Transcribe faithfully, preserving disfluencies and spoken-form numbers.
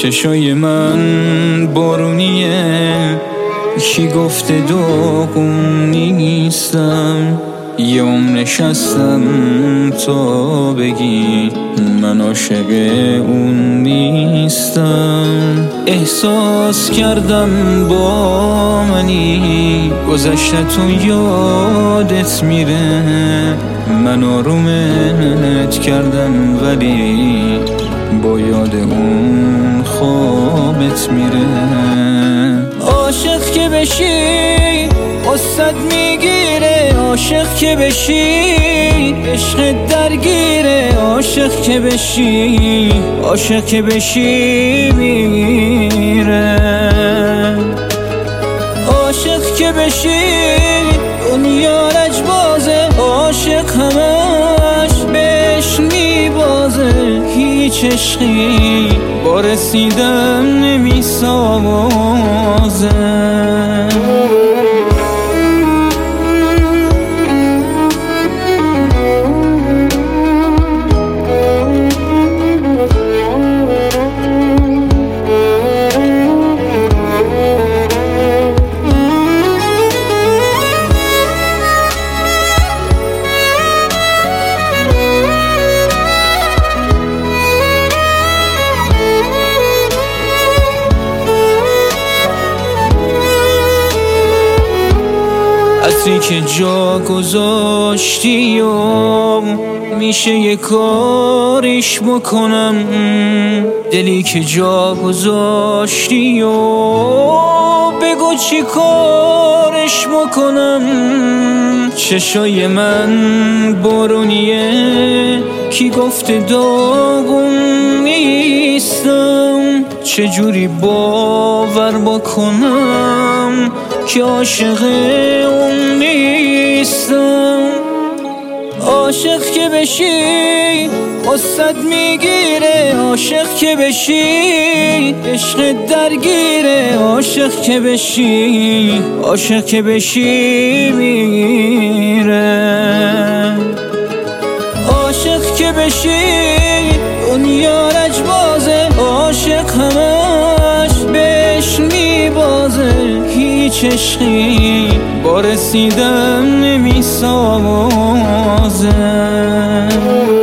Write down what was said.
چشای من بارونیه، کی گفته داغون نیستم؟ یه عمر نشستم تا بگی من عاشق اون نیستم. احساس کردم با منی گذشته تو یادت میره، من آرومت کردم ولی با یاد اون خوابت میره. عاشق که بشی قصت میگیره، عاشق که بشی عشق درگیره، عاشق که بشی عاشق که بشی میره. عاشق که بشی دنیا لجبازه، عاشق همش بهش میبازه، هیچ عشقی با رسیدن نمیسازه. عطری که جا گذاشتی و میشه یه کاریش بکنم، دلی که جا گذاشتی و بگو چی کارش بکنم. چشای من بارونیه، کی گفته داغون نیستم؟ چجوری باور بکنم که عاشق اون نیستم؟ عاشق که بشی قصت میگیره، عاشق که بشی عشق درگیره، عاشق که بشی عاشق که بشی میره. عاشق که بشی دنیا لجبازه، عاشق همش بهش میبازه، هیچ عشقی با رسیدن نمیسازه.